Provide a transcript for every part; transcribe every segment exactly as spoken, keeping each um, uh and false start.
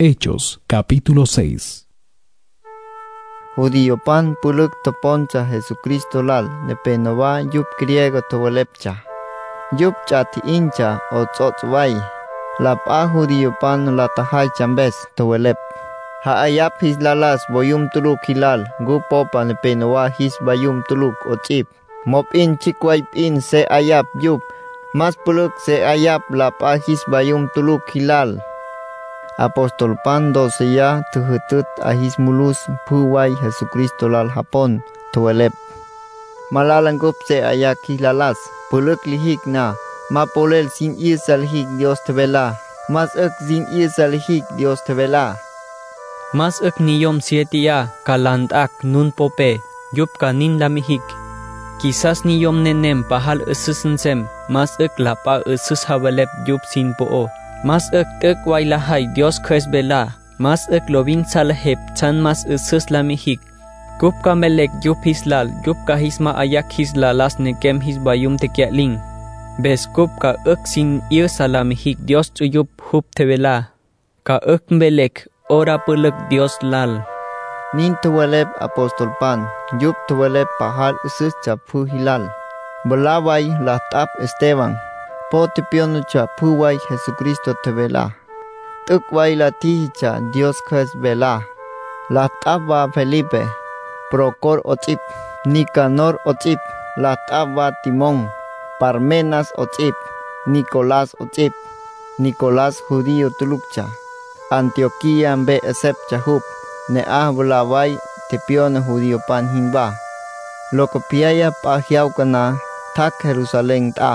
Hechos, capítulo seis. Judío pan puluk toponcha Jesucristo lal, nepenova yup griego towalepcha. Yup chati incha o tzotzway. La pa judío pan la tahai chambes towalep. Ha ayap his lalas boyum tuluk hilal, gu popa nepenova his bayum tuluk o chip. Mop in chikway in se ayap yup. Mas puluk se ayap la pa his bayum tuluk hilal. Apostol pan doseya tuhutut ahis mulus puway Jesucristo lal Japon towalep. Malalangup se ayak hilalas, puluk lihik na, mapolel sin irsa lihik Dios tevela, mas ek sin irsa lihik Dios tevela. Mas ek niyom sietia kalantak nun pope, yup kanin lamihik. Quizás niyom nenem pahal ususensem, mas ek lapa usus hawalep yup sin poo. Mas ek tek wailahay Dios kres bela, mas ek lovin salahep chan mas usus lamihik. Gup ka melek yup hislal, yup ka hisma ayak hislalas nekem his bayum tekialing. Bes gup ka ek sin ir salamihik Dios tuyup hup tevela. Ka ek melek ora puluk Dios lal. Nin tuwalep apostol pan, yup tuwalep pahal usus chapu hilal. Bolaway latap Esteban. Pote piono cha puway Jesucristo tevela. Tukway la tihicha Dios kres bela. La taba Felipe, Procor otip, Nicanor otip, la taba Timón, Parmenas otip, Nicolás otip, Nicolás judío tulukcha. Antioquía be esepcha hup, ne ahbolaway te piono judío pan hinba. Locopiaya pa hiaukana, tak Jerusalén ta.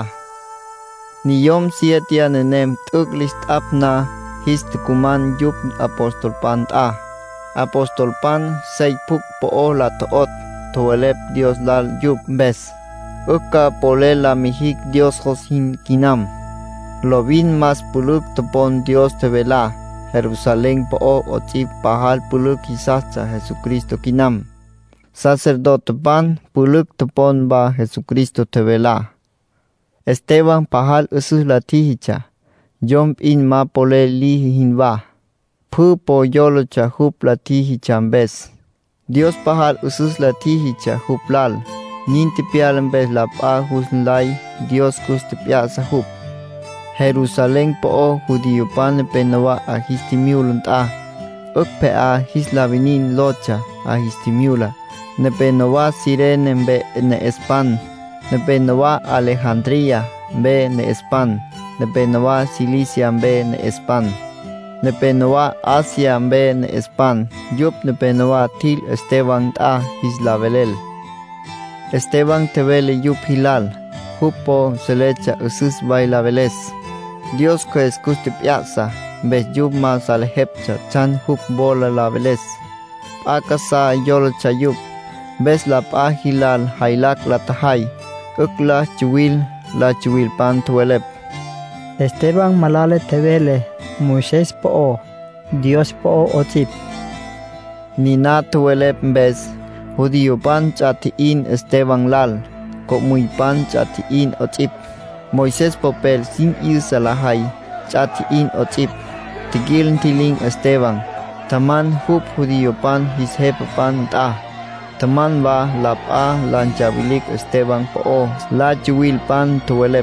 Niyom sietia nenem tuk list apna histukuman yup apostol pan ta. Apostol pan seipuk po la toot towalep Dios lal yup bes. Uka polela mihik Dios hosin kinam. Lovin mas puluk topon Dios tevela. Jerusalén po o chip pahal puluk hisacha Jesucristo kinam. Sacerdote pan puluk topon ba Jesucristo tevela. Esteban pahal usus la tihicha, jomp in ma pole lihin va. Pu po yolo cha hup la tihicha bes. Dios pahal usus la tihicha hup lal. Ninti pialan bes la pa husnlay, Dios kusti piasa hup. Jerusalén po o judío pan penawa a histimiulan ta. Ukpe a hislavinin locha a histimiula. Ne penawa sirene be ne espan. Nepenova Alejandría, be ne Espan. Nepenova Cilicia, be ne Espan. Nepenova Asia, be ne Espan. Yup nepenova til Esteban ta hislavelel. Esteban tevele yup hilal. Hupo selecha usus bailaveles. Dios que escuste piazza. Bes yup mas alejepcha chan hup bola laveles. Akasa yolo chayup. Bes la pa hilal hailak la tahai. Ukla chuwil la chuwil pan tuelep. Esteban malale tevele, Moisés po, Dios po ochip. Nina tuelep bes, judío pan chatiin Esteban lal, komuy pan chatiin ochip. Moisés popel sin irsa lahai, chatiin ochip. Tigil tiling Esteban, taman hup judío pan hishep pan ta. Taman ba la pa lanchabilik Esteban po la chuwil pan tuelep.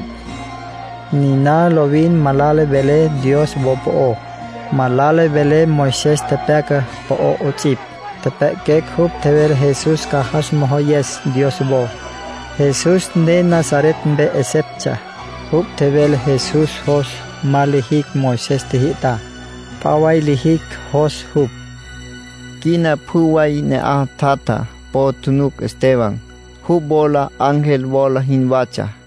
Nina lovin malale bele Dios bo po. Malale bele Moisés tepeka po ochip. Tepekek hup tevel Jesús kajas mohoyes Dios bo. Jesús de Nazaret be esepcha. Hup tevel Jesús hos malihik Moisés tihita. Paway lihik hos hup. Kina puway ne a tata. Po tunuk Esteban, hu bola angel bola hinwacha.